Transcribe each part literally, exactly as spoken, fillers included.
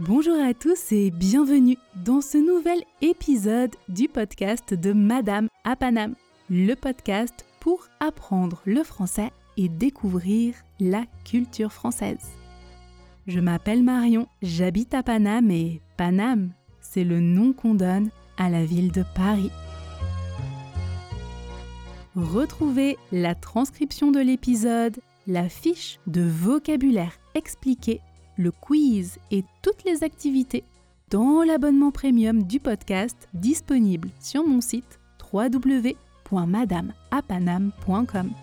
Bonjour à tous et bienvenue dans ce nouvel épisode du podcast de Madame à Paname, le podcast pour apprendre le français et découvrir la culture française. Je m'appelle Marion, j'habite à Paname et Paname, c'est le nom qu'on donne à la ville de Paris. Retrouvez la transcription de l'épisode, la fiche de vocabulaire expliquée, le quiz et toutes les activités dans l'abonnement premium du podcast disponible sur mon site w w w point madame à paname point com.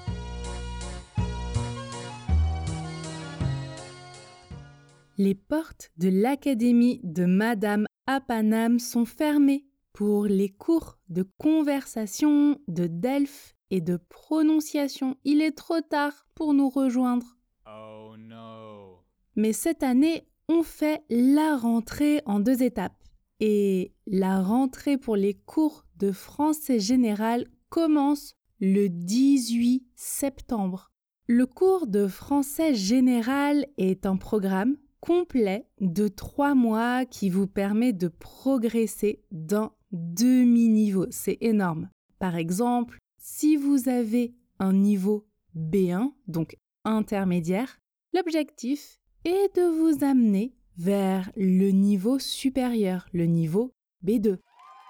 Les portes de l'Académie de Madame à Paname sont fermées pour les cours de conversation, de DELF et de prononciation. Il est trop tard pour nous rejoindre. Oh no. Mais cette année, on fait la rentrée en deux étapes. Et la rentrée pour les cours de français général commence le dix-huit septembre. Le cours de français général est un programme complet de trois mois qui vous permet de progresser d'un demi-niveau. C'est énorme. Par exemple, si vous avez un niveau B un, donc intermédiaire, l'objectif est de vous amener vers le niveau supérieur, le niveau B deux.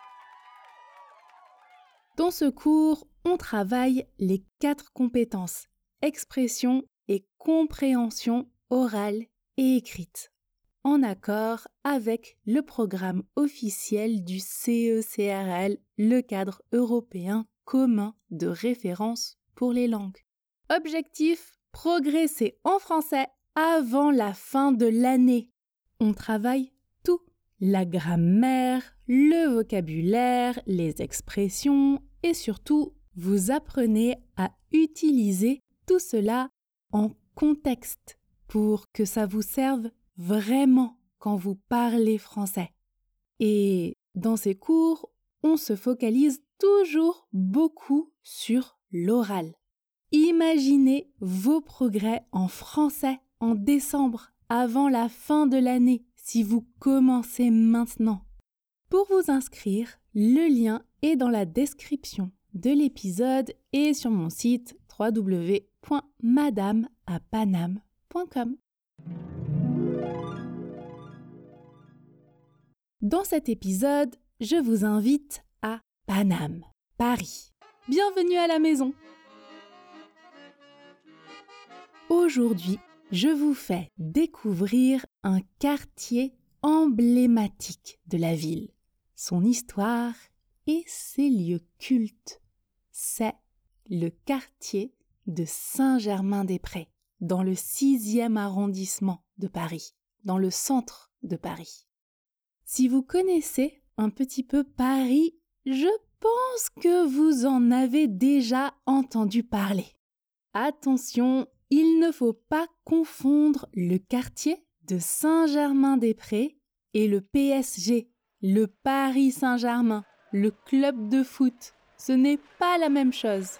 Dans ce cours, on travaille les quatre compétences, expression et compréhension orale et écrite, en accord avec le programme officiel du C E C R L, le cadre européen commun de référence pour les langues. Objectif, progresser en français avant la fin de l'année. On travaille tout, la grammaire, le vocabulaire, les expressions et surtout, vous apprenez à utiliser tout cela en contexte pour que ça vous serve vraiment quand vous parlez français. Et dans ces cours, on se focalise toujours beaucoup sur l'oral. Imaginez vos progrès en français en décembre, avant la fin de l'année, si vous commencez maintenant. Pour vous inscrire, le lien est dans la description de l'épisode et sur mon site w w w point madame à paname point com. Dans cet épisode, je vous invite à Paname, Paris. Bienvenue à la maison. Aujourd'hui, je vous fais découvrir un quartier emblématique de la ville, son histoire et ses lieux cultes. C'est le quartier de Saint-Germain-des-Prés, dans le sixième arrondissement de Paris, dans le centre de Paris. Si vous connaissez un petit peu Paris, je pense que vous en avez déjà entendu parler. Attention, il ne faut pas confondre le quartier de Saint-Germain-des-Prés et le P S G, le Paris Saint-Germain, le club de foot. Ce n'est pas la même chose.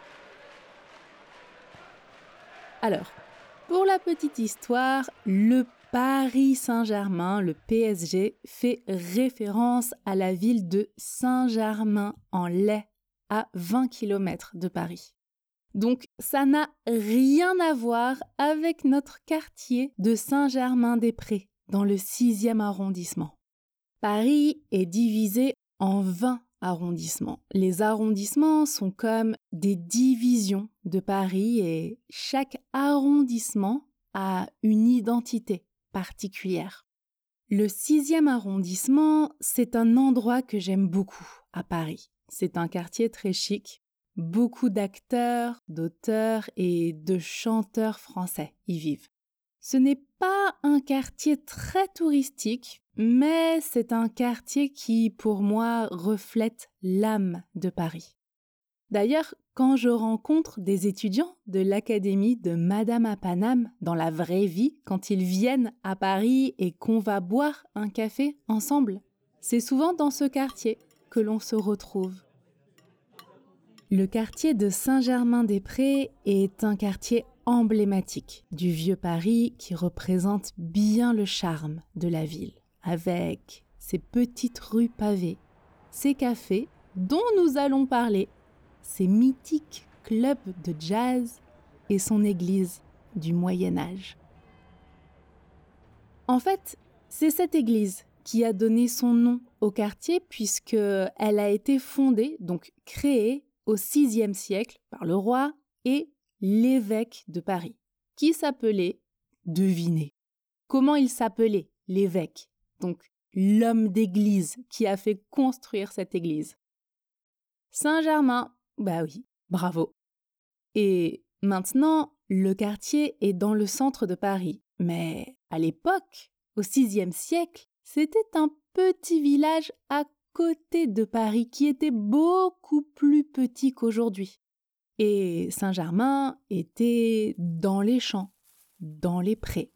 Alors, pour la petite histoire, le Paris Saint-Germain, le P S G, fait référence à la ville de Saint-Germain-en-Laye, à vingt kilomètres de Paris. Donc, ça n'a rien à voir avec notre quartier de Saint-Germain-des-Prés, dans le sixième arrondissement. Paris est divisé en vingt arrondissements. Les arrondissements sont comme des divisions de Paris et chaque arrondissement a une identité particulière. Le sixième arrondissement, c'est un endroit que j'aime beaucoup à Paris. C'est un quartier très chic. Beaucoup d'acteurs, d'auteurs et de chanteurs français y vivent. Ce n'est pas un quartier très touristique, mais c'est un quartier qui, pour moi, reflète l'âme de Paris. D'ailleurs, quand je rencontre des étudiants de l'Académie de Madame à Paname dans la vraie vie, quand ils viennent à Paris et qu'on va boire un café ensemble, c'est souvent dans ce quartier que l'on se retrouve. Le quartier de Saint-Germain-des-Prés est un quartier emblématique du vieux Paris qui représente bien le charme de la ville, avec ses petites rues pavées, ses cafés dont nous allons parler, ses mythiques clubs de jazz et son église du Moyen-Âge. En fait, c'est cette église qui a donné son nom au quartier puisqu'elle a été fondée, donc créée, au sixième siècle par le roi et l'évêque de Paris, qui s'appelait, devinez, comment il s'appelait, l'évêque, donc l'homme d'église qui a fait construire cette église. Saint-Germain, bah oui, bravo. Et maintenant, le quartier est dans le centre de Paris, mais à l'époque, au sixième siècle, c'était un petit village à côté de Paris qui était beaucoup plus petit qu'aujourd'hui. Et Saint-Germain était dans les champs, dans les prés.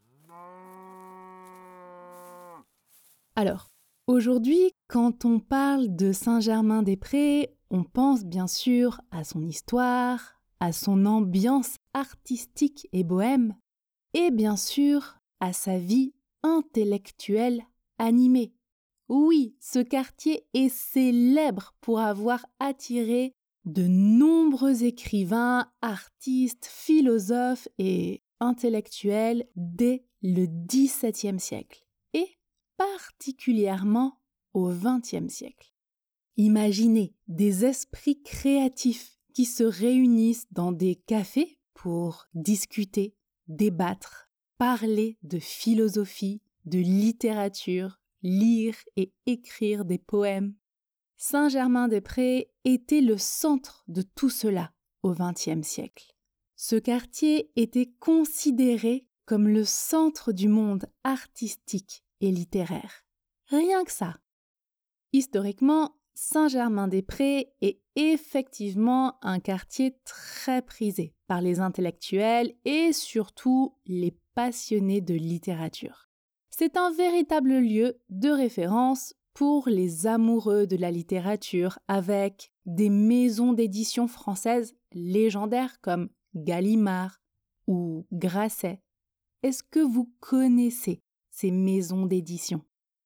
Alors, aujourd'hui, quand on parle de Saint-Germain-des-Prés, on pense bien sûr à son histoire, à son ambiance artistique et bohème, et bien sûr à sa vie intellectuelle animée. Oui, ce quartier est célèbre pour avoir attiré de nombreux écrivains, artistes, philosophes et intellectuels dès le dix-septième siècle, et particulièrement au vingtième siècle. Imaginez des esprits créatifs qui se réunissent dans des cafés pour discuter, débattre, parler de philosophie, de littérature, lire et écrire des poèmes. Saint-Germain-des-Prés était le centre de tout cela au vingtième siècle. Ce quartier était considéré comme le centre du monde artistique et littéraire. Rien que ça. Historiquement, Saint-Germain-des-Prés est effectivement un quartier très prisé par les intellectuels et surtout les passionnés de littérature. C'est un véritable lieu de référence pour les amoureux de la littérature avec des maisons d'édition françaises légendaires comme Gallimard ou Grasset. Est-ce que vous connaissez ces maisons d'édition ?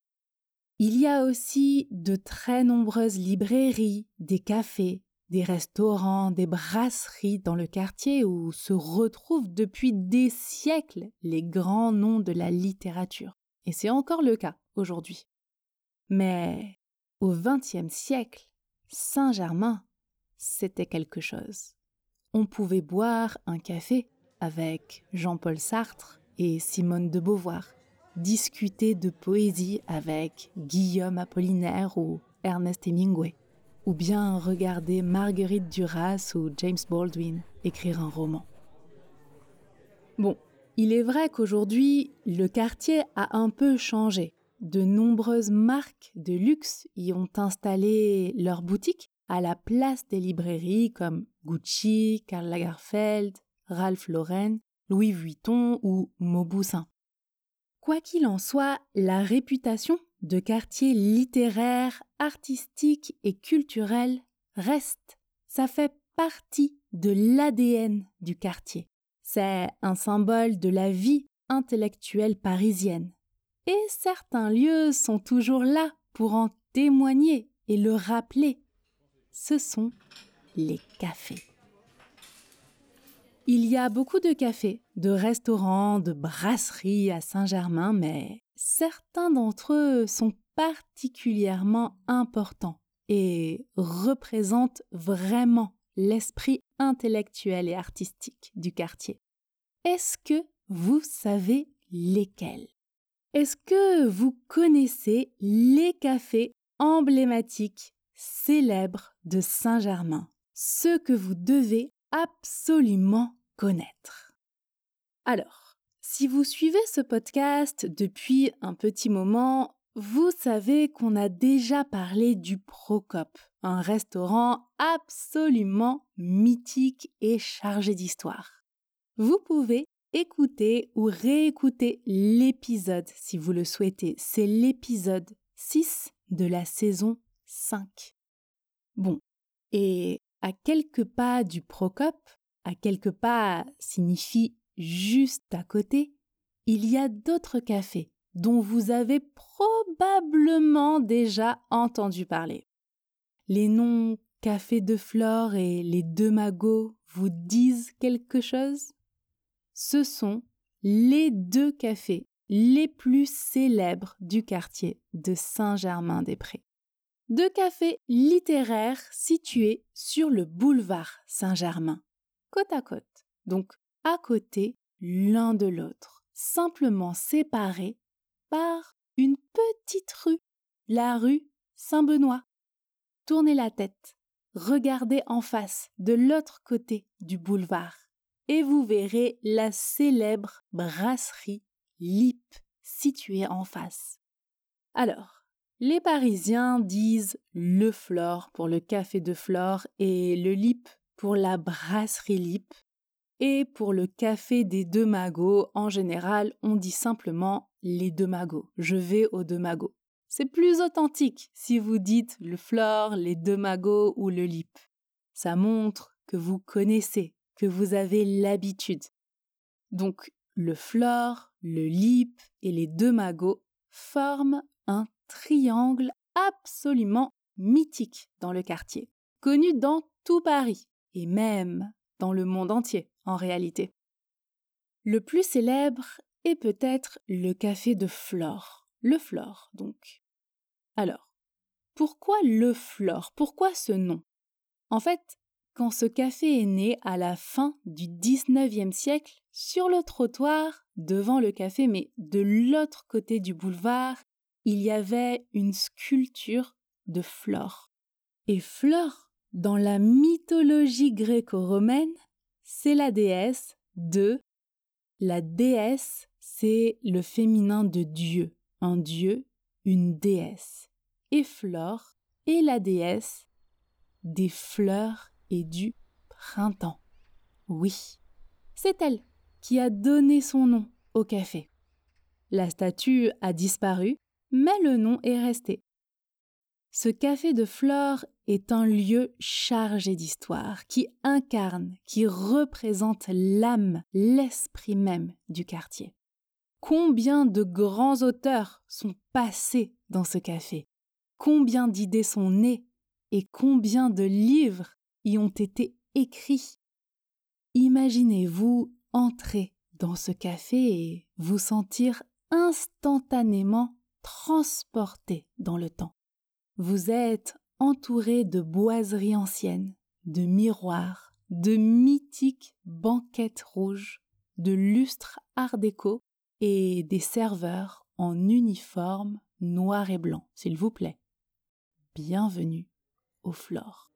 Il y a aussi de très nombreuses librairies, des cafés, des restaurants, des brasseries dans le quartier où se retrouvent depuis des siècles les grands noms de la littérature. Et c'est encore le cas aujourd'hui. Mais au vingtième siècle, Saint-Germain, c'était quelque chose. On pouvait boire un café avec Jean-Paul Sartre et Simone de Beauvoir, discuter de poésie avec Guillaume Apollinaire ou Ernest Hemingway, ou bien regarder Marguerite Duras ou James Baldwin écrire un roman. Bon, il est vrai qu'aujourd'hui, le quartier a un peu changé. De nombreuses marques de luxe y ont installé leurs boutiques à la place des librairies comme Gucci, Karl Lagerfeld, Ralph Lauren, Louis Vuitton ou Mauboussin. Quoi qu'il en soit, la réputation de quartier littéraire, artistique et culturel reste. Ça fait partie de l'A D N du quartier. C'est un symbole de la vie intellectuelle parisienne. Et certains lieux sont toujours là pour en témoigner et le rappeler. Ce sont les cafés. Il y a beaucoup de cafés, de restaurants, de brasseries à Saint-Germain, mais certains d'entre eux sont particulièrement importants et représentent vraiment l'esprit intellectuel et artistique du quartier. Est-ce que vous savez lesquels ? Est-ce que vous connaissez les cafés emblématiques, célèbres de Saint-Germain, ceux que vous devez absolument connaître? Alors, si vous suivez ce podcast depuis un petit moment, vous savez qu'on a déjà parlé du Procope, un restaurant absolument mythique et chargé d'histoire. Vous pouvez écouter ou réécouter l'épisode si vous le souhaitez. C'est l'épisode six de la saison cinq. Bon, et à quelques pas du Procope, à quelques pas signifie juste à côté, il y a d'autres cafés dont vous avez probablement déjà entendu parler. Les noms Café de Flore et les Deux Magots vous disent quelque chose? Ce sont les deux cafés les plus célèbres du quartier de Saint-Germain-des-Prés. Deux cafés littéraires situés sur le boulevard Saint-Germain, côte à côte, donc à côté l'un de l'autre, simplement séparés par une petite rue, la rue Saint-Benoît. Tournez la tête, regardez en face, de l'autre côté du boulevard, et vous verrez la célèbre brasserie Lippe située en face. Alors, les Parisiens disent le Flore pour le café de Flore et le Lippe pour la brasserie Lippe. Et pour le café des Deux Magots, en général, on dit simplement les Deux Magots. Je vais aux Deux Magots. C'est plus authentique si vous dites le Flore, les Deux Magots ou le Lippe. Ça montre que vous connaissez, que vous avez l'habitude. Donc, le Flore, le Lippe et les Deux Magots forment un triangle absolument mythique dans le quartier, connu dans tout Paris et même dans le monde entier en réalité. Le plus célèbre est peut-être le café de Flore, le Flore donc. Alors, pourquoi le Flore? Pourquoi ce nom? En fait, quand ce café est né à la fin du dix-neuvième siècle, sur le trottoir, devant le café, mais de l'autre côté du boulevard, il y avait une sculpture de Flore. Et Flore, dans la mythologie gréco-romaine, c'est la déesse de... La déesse, c'est le féminin de Dieu. Un dieu, une déesse. Et Flore est la déesse des fleurs et du printemps. Oui, c'est elle qui a donné son nom au café. La statue a disparu, mais le nom est resté. Ce café de Flore est un lieu chargé d'histoire, qui incarne, qui représente l'âme, l'esprit même du quartier. Combien de grands auteurs sont passés dans ce café? Combien d'idées sont nées? Et combien de livres y ont été écrits? Imaginez-vous entrer dans ce café et vous sentir instantanément transporté dans le temps. Vous êtes entouré de boiseries anciennes, de miroirs, de mythiques banquettes rouges, de lustres art déco et des serveurs en uniforme noir et blanc, s'il vous plaît. Bienvenue au Flore.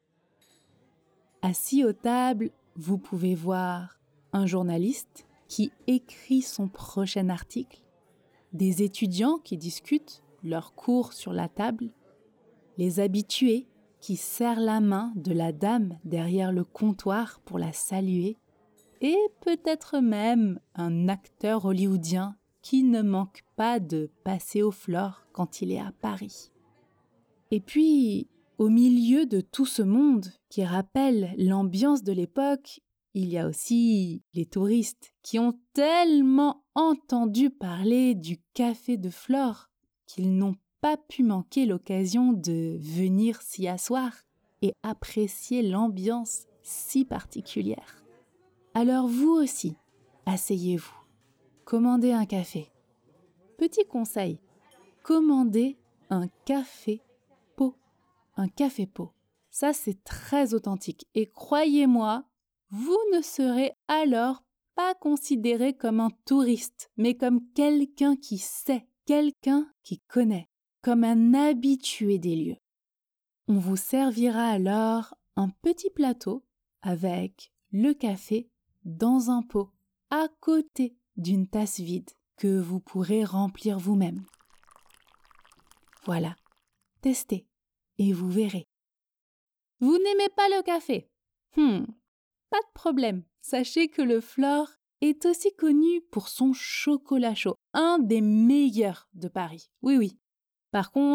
Assis aux tables, vous pouvez voir un journaliste qui écrit son prochain article, des étudiants qui discutent leur cours sur la table, les habitués qui serrent la main de la dame derrière le comptoir pour la saluer, et peut-être même un acteur hollywoodien qui ne manque pas de passer au Flore quand il est à Paris. Et puis, au milieu de tout ce monde qui rappelle l'ambiance de l'époque, il y a aussi les touristes qui ont tellement entendu parler du café de Flore qu'ils n'ont pas pu manquer l'occasion de venir s'y asseoir et apprécier l'ambiance si particulière. Alors vous aussi, asseyez-vous, commandez un café. Petit conseil, commandez un café pot, un café pot. Ça, c'est très authentique et croyez-moi, vous ne serez alors pas considéré comme un touriste, mais comme quelqu'un qui sait, quelqu'un qui connaît, comme un habitué des lieux. On vous servira alors un petit plateau avec le café dans un pot, à côté d'une tasse vide que vous pourrez remplir vous-même. Voilà, testez et vous verrez. Vous n'aimez pas le café? Hmm, pas de problème. Sachez que le Flore est aussi connu pour son chocolat chaud, un des meilleurs de Paris. Oui, oui. Par contre,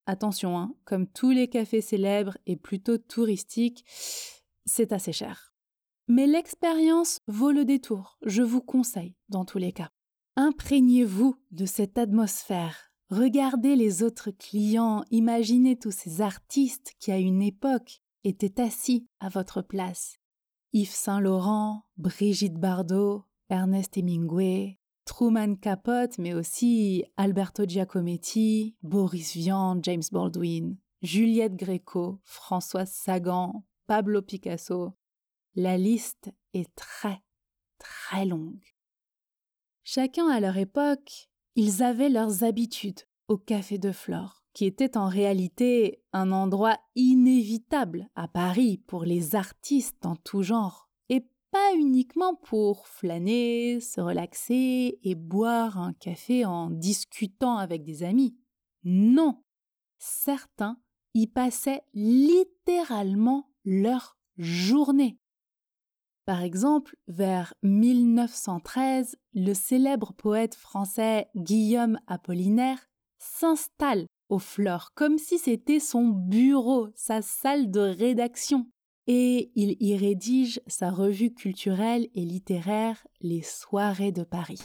attention, hein, comme tous les cafés célèbres et plutôt touristiques, c'est assez cher. Mais l'expérience vaut le détour, je vous conseille dans tous les cas. Imprégnez-vous de cette atmosphère. Regardez les autres clients, imaginez tous ces artistes qui, à une époque, étaient assis à votre place. Yves Saint-Laurent, Brigitte Bardot, Ernest Hemingway, Truman Capote, mais aussi Alberto Giacometti, Boris Vian, James Baldwin, Juliette Gréco, Françoise Sagan, Pablo Picasso. La liste est très, très longue. Chacun à leur époque, ils avaient leurs habitudes au Café de Flore, qui était en réalité un endroit inévitable à Paris pour les artistes en tout genre, et pas uniquement pour flâner, se relaxer et boire un café en discutant avec des amis. Non, certains y passaient littéralement leur journée. Par exemple, vers mille neuf cent treize, le célèbre poète français Guillaume Apollinaire s'installe au Flore comme si c'était son bureau, sa salle de rédaction. Et il y rédige sa revue culturelle et littéraire Les Soirées de Paris.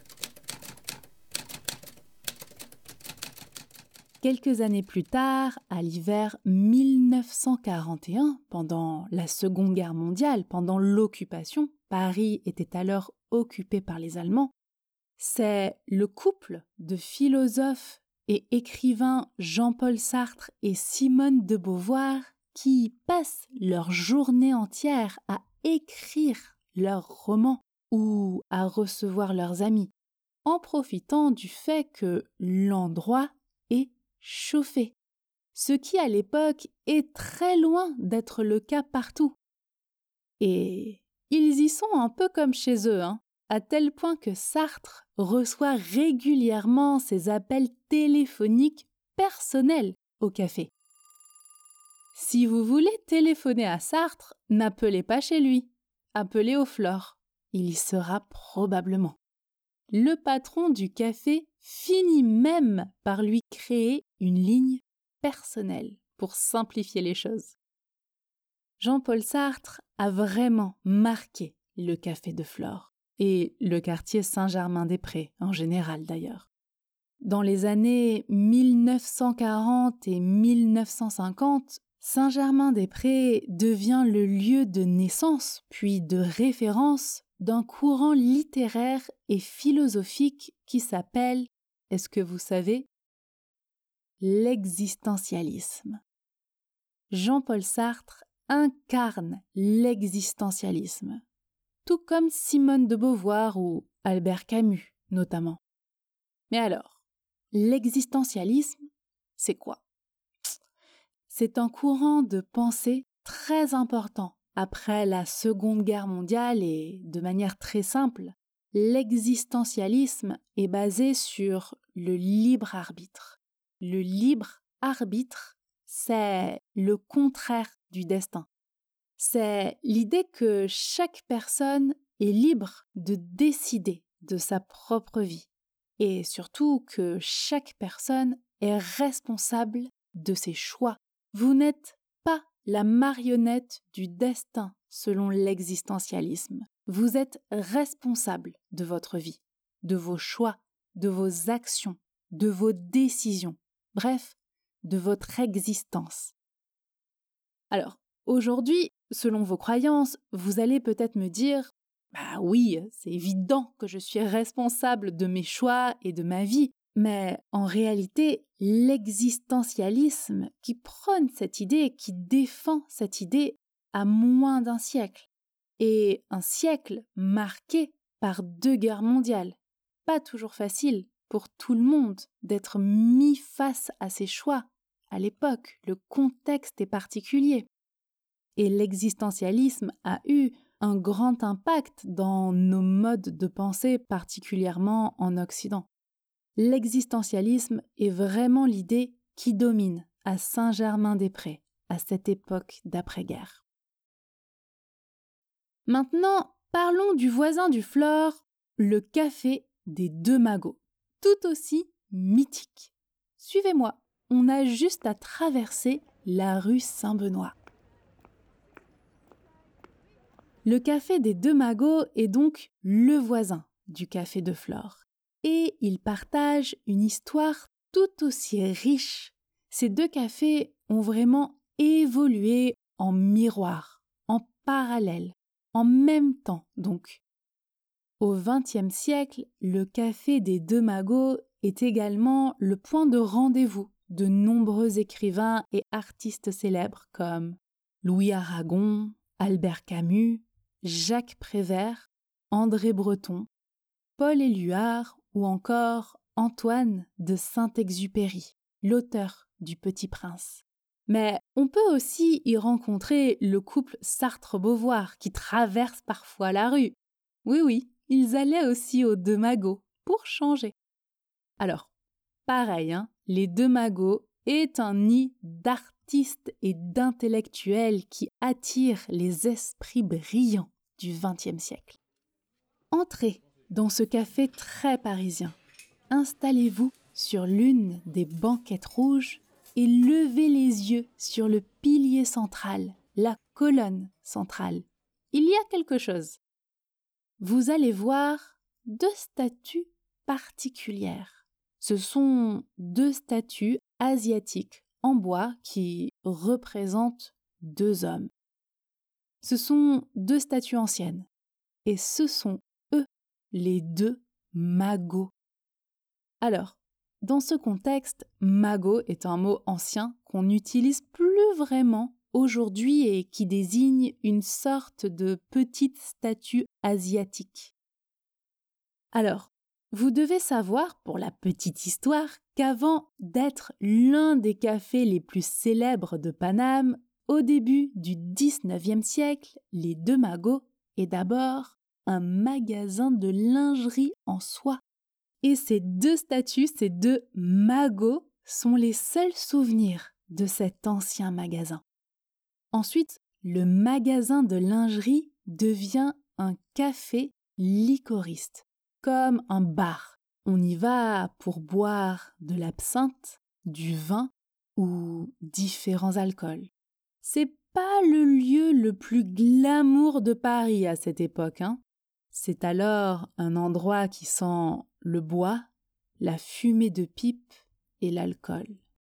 Quelques années plus tard, à l'hiver mille neuf cent quarante et un, pendant la Seconde Guerre mondiale, pendant l'occupation, Paris était alors occupé par les Allemands, c'est le couple de philosophes et écrivains Jean-Paul Sartre et Simone de Beauvoir qui passent leur journée entière à écrire leurs romans ou à recevoir leurs amis, en profitant du fait que l'endroit est chauffé, ce qui à l'époque est très loin d'être le cas partout. Et ils y sont un peu comme chez eux, hein, à tel point que Sartre reçoit régulièrement ses appels téléphoniques personnels au café. Si vous voulez téléphoner à Sartre, n'appelez pas chez lui, appelez au Flore, il y sera probablement. Le patron du café finit même par lui créer une ligne personnelle pour simplifier les choses. Jean-Paul Sartre a vraiment marqué le Café de Flore et le quartier Saint-Germain-des-Prés en général d'ailleurs. Dans les années mille neuf cent quarante et mille neuf cent cinquante, Saint-Germain-des-Prés devient le lieu de naissance puis de référence d'un courant littéraire et philosophique qui s'appelle, est-ce que vous savez, l'existentialisme. Jean-Paul Sartre incarne l'existentialisme, tout comme Simone de Beauvoir ou Albert Camus notamment. Mais alors, l'existentialisme, c'est quoi? C'est un courant de pensée très important. Après la Seconde Guerre mondiale et de manière très simple, l'existentialisme est basé sur le libre arbitre. Le libre arbitre, c'est le contraire du destin. C'est l'idée que chaque personne est libre de décider de sa propre vie et surtout que chaque personne est responsable de ses choix. Vous n'êtes pas la marionnette du destin selon l'existentialisme. Vous êtes responsable de votre vie, de vos choix, de vos actions, de vos décisions, bref, de votre existence. Alors, aujourd'hui, selon vos croyances, vous allez peut-être me dire « Bah oui, c'est évident que je suis responsable de mes choix et de ma vie ». Mais en réalité, l'existentialisme qui prône cette idée, qui défend cette idée, a moins d'un siècle. Et un siècle marqué par deux guerres mondiales. Pas toujours facile pour tout le monde d'être mis face à ses choix. À l'époque, le contexte est particulier. Et l'existentialisme a eu un grand impact dans nos modes de pensée, particulièrement en Occident. L'existentialisme est vraiment l'idée qui domine à Saint-Germain-des-Prés, à cette époque d'après-guerre. Maintenant, parlons du voisin du Flore, le café des Deux Magots, tout aussi mythique. Suivez-moi. on a juste à traverser la rue Saint-Benoît. Le café des Deux Magots est donc le voisin du café de Flore. Et ils partagent une histoire tout aussi riche. Ces deux cafés ont vraiment évolué en miroir, en parallèle, en même temps donc. Au vingtième siècle, le café des Deux Magots est également le point de rendez-vous de nombreux écrivains et artistes célèbres comme Louis Aragon, Albert Camus, Jacques Prévert, André Breton, Paul Éluard ou encore Antoine de Saint-Exupéry, l'auteur du Petit Prince. Mais on peut aussi y rencontrer le couple Sartre-Beauvoir qui traverse parfois la rue. Oui, oui, ils allaient aussi aux Deux Magots pour changer. Alors, pareil, hein, les Deux Magots est un nid d'artistes et d'intellectuels qui attirent les esprits brillants du vingtième siècle. Entrez dans ce café très parisien. Installez-vous sur l'une des banquettes rouges et levez les yeux sur le pilier central, la colonne centrale. Il y a quelque chose. Vous allez voir deux statues particulières. Ce sont deux statues asiatiques en bois qui représentent deux hommes. Ce sont deux statues anciennes et ce sont eux, les deux magots. Alors, dans ce contexte, magot est un mot ancien qu'on n'utilise plus vraiment aujourd'hui et qui désigne une sorte de petite statue asiatique. Alors, vous devez savoir, pour la petite histoire, qu'avant d'être l'un des cafés les plus célèbres de Paname, au début du dix-neuvième siècle, les Deux Magots est d'abord un magasin de lingerie en soie. Et ces deux statues, ces deux magots, sont les seuls souvenirs de cet ancien magasin. Ensuite, le magasin de lingerie devient un café liquoriste, comme un bar. On y va pour boire de l'absinthe, du vin ou différents alcools. C'est pas le lieu le plus glamour de Paris à cette époque, hein. C'est alors un endroit qui sent le bois, la fumée de pipe et l'alcool.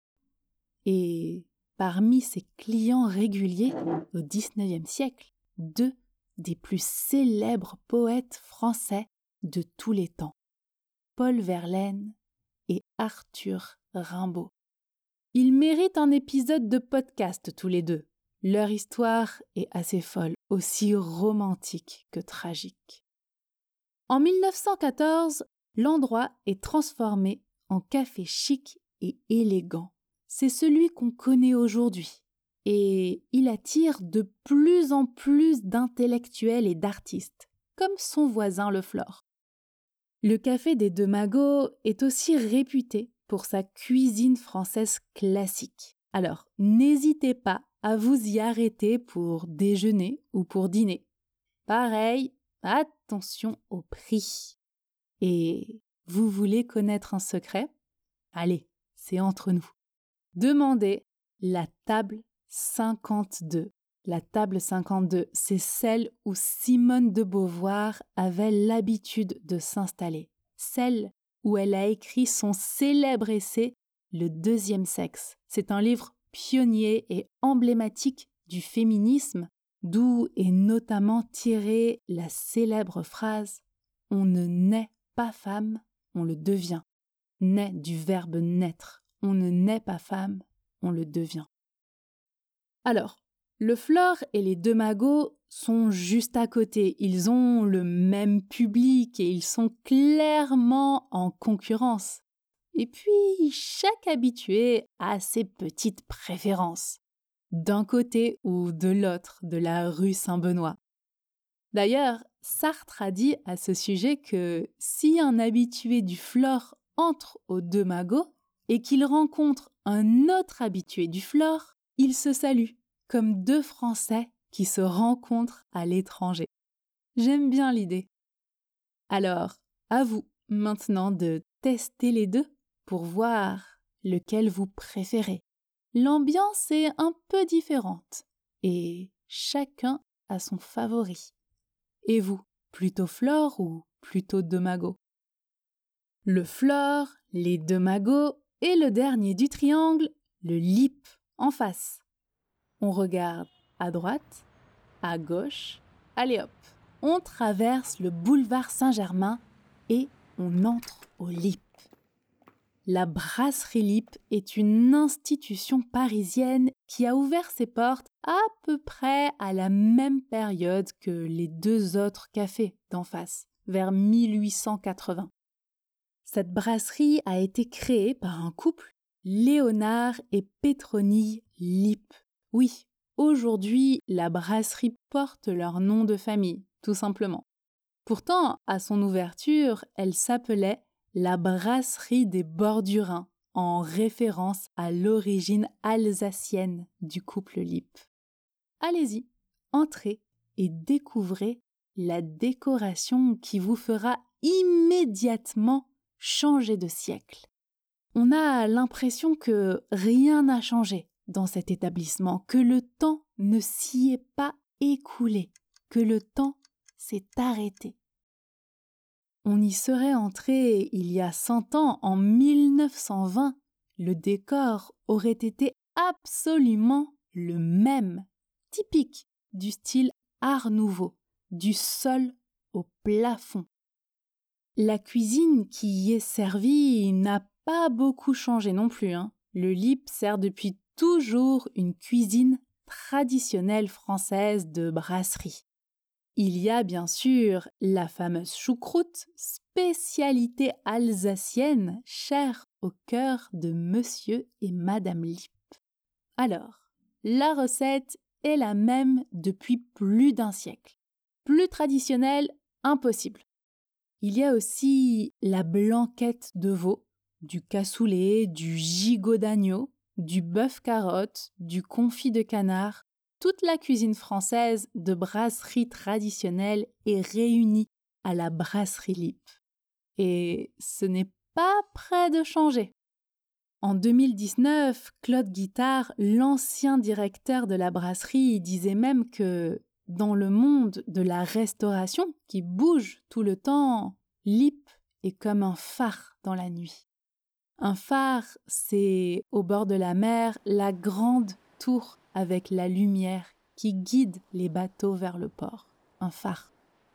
Et parmi ses clients réguliers au dix-neuvième siècle, deux des plus célèbres poètes français de tous les temps, Paul Verlaine et Arthur Rimbaud. Ils méritent un épisode de podcast tous les deux. Leur histoire est assez folle, aussi romantique que tragique. En mille neuf cent quatorze, l'endroit est transformé en café chic et élégant. C'est celui qu'on connaît aujourd'hui. Et il attire de plus en plus d'intellectuels et d'artistes, comme son voisin le Flore. Le café des Deux Magots est aussi réputé pour sa cuisine française classique. Alors, n'hésitez pas à vous y arrêter pour déjeuner ou pour dîner. Pareil, attention au prix. Et vous voulez connaître un secret? Allez, c'est entre nous. Demandez la table cinquante-deux. La table cinquante-deux, c'est celle où Simone de Beauvoir avait l'habitude de s'installer. Celle où elle a écrit son célèbre essai « Le deuxième sexe ». C'est un livre pionnier et emblématique du féminisme, d'où est notamment tirée la célèbre phrase « On ne naît pas femme, on le devient ». Naît du verbe naître. On ne naît pas femme, on le devient. Alors, le Flore et les Deux Magots sont juste à côté. Ils ont le même public et ils sont clairement en concurrence. Et puis, chaque habitué a ses petites préférences, d'un côté ou de l'autre de la rue Saint-Benoît. D'ailleurs, Sartre a dit à ce sujet que si un habitué du Flore entre aux Deux Magots et qu'il rencontre un autre habitué du Flore, ils se saluent comme deux Français qui se rencontrent à l'étranger. J'aime bien l'idée. Alors, à vous maintenant de tester les deux pour voir lequel vous préférez. L'ambiance est un peu différente et chacun a son favori. Et vous, plutôt Flore ou plutôt Demago? Le Flore, les Demago et le dernier du triangle, le Lip en face. On regarde à droite, à gauche, allez hop, on traverse le boulevard Saint-Germain et on entre au Lip. La brasserie Lip est une institution parisienne qui a ouvert ses portes à peu près à la même période que les deux autres cafés d'en face, vers mille huit cent quatre-vingts. Cette brasserie a été créée par un couple, Léonard et Pétronille Lip. Oui, aujourd'hui, la brasserie porte leur nom de famille, tout simplement. Pourtant, à son ouverture, elle s'appelait la brasserie des bords du Rhin, en référence à l'origine alsacienne du couple Lip. Allez-y, entrez et découvrez la décoration qui vous fera immédiatement changer de siècle. On a l'impression que rien n'a changé dans cet établissement, que le temps ne s'y est pas écoulé, que le temps s'est arrêté. On y serait entré il y a cent ans, en mille neuf cent vingt. Le décor aurait été absolument le même, typique du style Art Nouveau, du sol au plafond. La cuisine qui y est servie n'a pas beaucoup changé non plus, hein. Le Lip sert depuis toujours une cuisine traditionnelle française de brasserie. Il y a bien sûr la fameuse choucroute, spécialité alsacienne, chère au cœur de Monsieur et Madame Lip. Alors, la recette est la même depuis plus d'un siècle. Plus traditionnelle, impossible. Il y a aussi la blanquette de veau, du cassoulet, du gigot d'agneau, du bœuf carotte, du confit de canard. Toute la cuisine française de brasserie traditionnelle est réunie à la brasserie Lip. Et ce n'est pas près de changer. En deux mille dix-neuf, Claude Guittard, l'ancien directeur de la brasserie, disait même que dans le monde de la restauration, qui bouge tout le temps, Lip est comme un phare dans la nuit. Un phare, c'est au bord de la mer, la grande tour avec la lumière qui guide les bateaux vers le port. Un phare.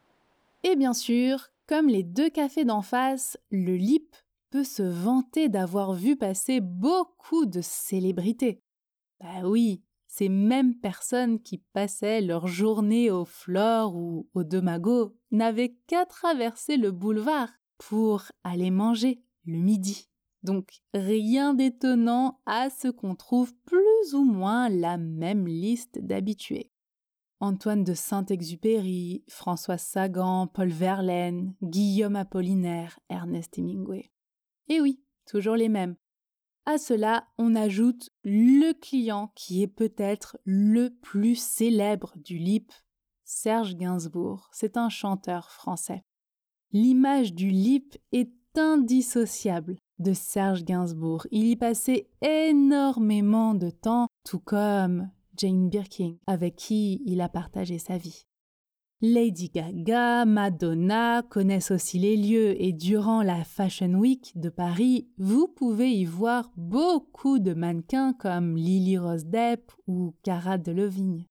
Et bien sûr, comme les deux cafés d'en face, le Lip peut se vanter d'avoir vu passer beaucoup de célébrités. Bah oui, ces mêmes personnes qui passaient leur journée au Flore ou au Demago n'avaient qu'à traverser le boulevard pour aller manger le midi. Donc rien d'étonnant à ce qu'on trouve plus ou moins la même liste d'habitués. Antoine de Saint-Exupéry, François Sagan, Paul Verlaine, Guillaume Apollinaire, Ernest Hemingway. Et oui, toujours les mêmes. À cela, on ajoute le client qui est peut-être le plus célèbre du Lip, Serge Gainsbourg. C'est un chanteur français. L'image du Lip est indissociable de Serge Gainsbourg. Il y passait énormément de temps, tout comme Jane Birkin, avec qui il a partagé sa vie. Lady Gaga, Madonna connaissent aussi les lieux et durant la Fashion Week de Paris, vous pouvez y voir beaucoup de mannequins comme Lily Rose Depp ou Cara Delevingne.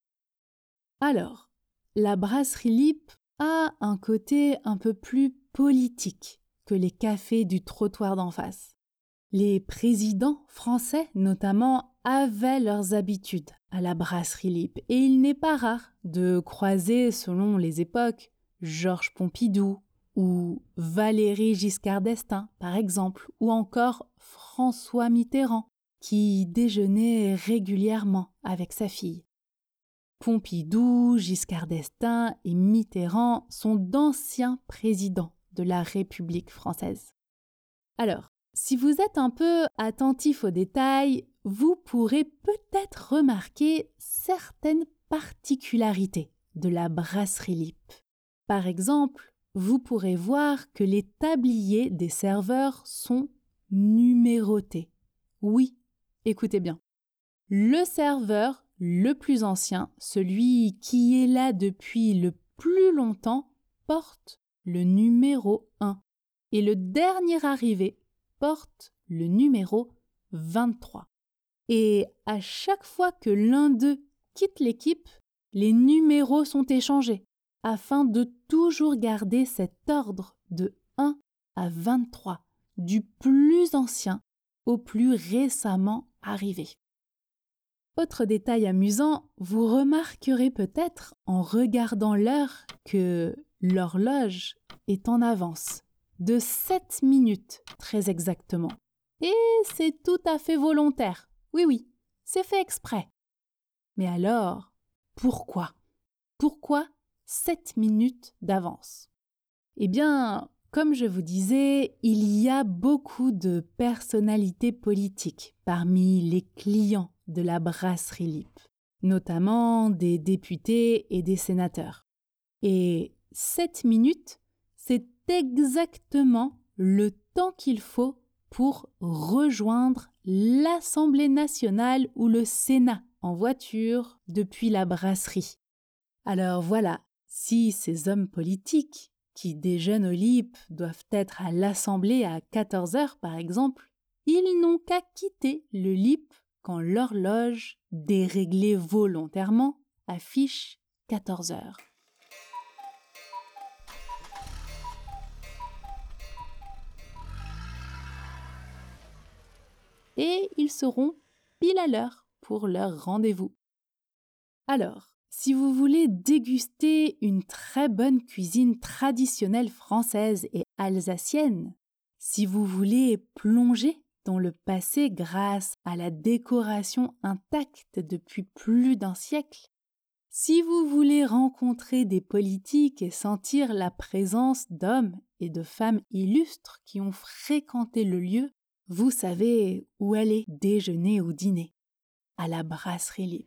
Alors, la brasserie Lip a un côté un peu plus politique que les cafés du trottoir d'en face. Les présidents français, notamment, avaient leurs habitudes à la brasserie Lip et il n'est pas rare de croiser, selon les époques, Georges Pompidou ou Valéry Giscard d'Estaing, par exemple, ou encore François Mitterrand, qui déjeunait régulièrement avec sa fille. Pompidou, Giscard d'Estaing et Mitterrand sont d'anciens présidents de la République française. Alors, si vous êtes un peu attentif aux détails, vous pourrez peut-être remarquer certaines particularités de la brasserie Lip. Par exemple, vous pourrez voir que les tabliers des serveurs sont numérotés. Oui, écoutez bien. Le serveur le plus ancien, celui qui est là depuis le plus longtemps, porte le numéro un. Et le dernier arrivé porte le numéro vingt-trois. Et à chaque fois que l'un d'eux quitte l'équipe, les numéros sont échangés afin de toujours garder cet ordre de un à vingt-trois, du plus ancien au plus récemment arrivé. Autre détail amusant, vous remarquerez peut-être en regardant l'heure que l'horloge est en avance, de sept minutes très exactement. Et c'est tout à fait volontaire. Oui, oui, c'est fait exprès. Mais alors, pourquoi? Pourquoi sept minutes d'avance? Eh bien, comme je vous disais, il y a beaucoup de personnalités politiques parmi les clients de la brasserie Lippe, notamment des députés et des sénateurs. Et sept minutes, c'est exactement le temps qu'il faut pour rejoindre l'Assemblée nationale ou le Sénat en voiture depuis la brasserie. Alors voilà, si ces hommes politiques qui déjeunent au Lippe doivent être à l'Assemblée à quatorze heures par exemple, ils n'ont qu'à quitter le Lippe quand l'horloge, déréglée volontairement, affiche quatorze heures. Et ils seront pile à l'heure pour leur rendez-vous. Alors, si vous voulez déguster une très bonne cuisine traditionnelle française et alsacienne, si vous voulez plonger dans le passé grâce à la décoration intacte depuis plus d'un siècle, si vous voulez rencontrer des politiques et sentir la présence d'hommes et de femmes illustres qui ont fréquenté le lieu, vous savez où aller déjeuner ou dîner, à la brasserie Lippe.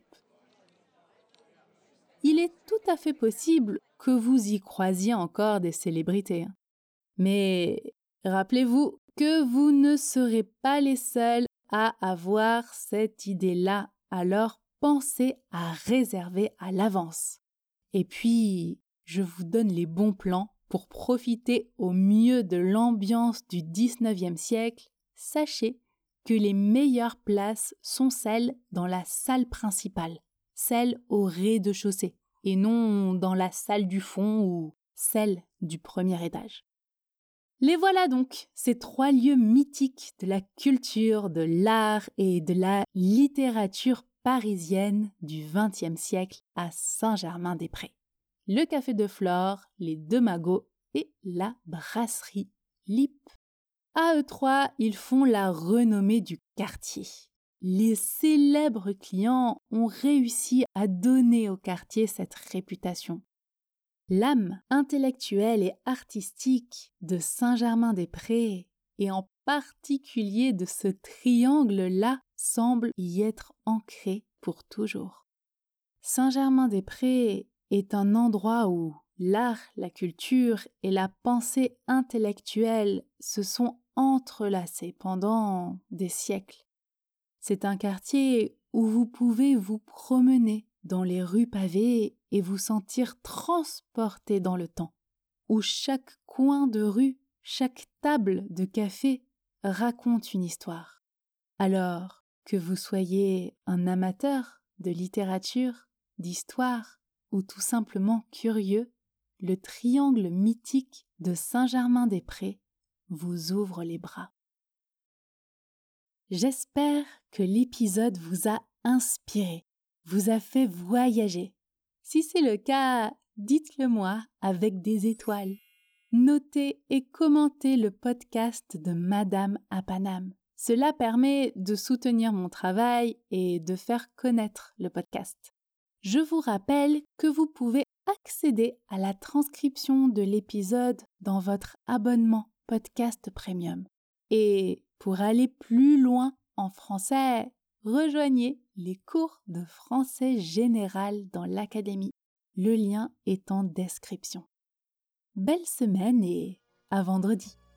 Il est tout à fait possible que vous y croisiez encore des célébrités. Mais rappelez-vous que vous ne serez pas les seuls à avoir cette idée-là, alors pensez à réserver à l'avance. Et puis, je vous donne les bons plans pour profiter au mieux de l'ambiance du dix-neuvième siècle. Sachez que les meilleures places sont celles dans la salle principale, celle au rez-de-chaussée, et non dans la salle du fond ou celle du premier étage. Les voilà donc, ces trois lieux mythiques de la culture, de l'art et de la littérature parisienne du vingtième siècle à Saint-Germain-des-Prés. Le Café de Flore, les Deux Magots et la brasserie Lippe. À eux trois, ils font la renommée du quartier. Les célèbres clients ont réussi à donner au quartier cette réputation. L'âme intellectuelle et artistique de Saint-Germain-des-Prés, et en particulier de ce triangle-là, semble y être ancrée pour toujours. Saint-Germain-des-Prés est un endroit où l'art, la culture et la pensée intellectuelle se sont entrelacés pendant des siècles. C'est un quartier où vous pouvez vous promener dans les rues pavées et vous sentir transporté dans le temps, où chaque coin de rue, chaque table de café raconte une histoire. Alors que vous soyez un amateur de littérature, d'histoire ou tout simplement curieux, le triangle mythique de Saint-Germain-des-Prés vous ouvre les bras. J'espère que l'épisode vous a inspiré, vous a fait voyager. Si c'est le cas, dites-le moi avec des étoiles. Notez et commentez le podcast de Madame à Paname. Cela permet de soutenir mon travail et de faire connaître le podcast. Je vous rappelle que vous pouvez accéder à la transcription de l'épisode dans votre abonnement Podcast Premium. Et pour aller plus loin en français, rejoignez les cours de français général dans l'académie. Le lien est en description. Belle semaine et à vendredi.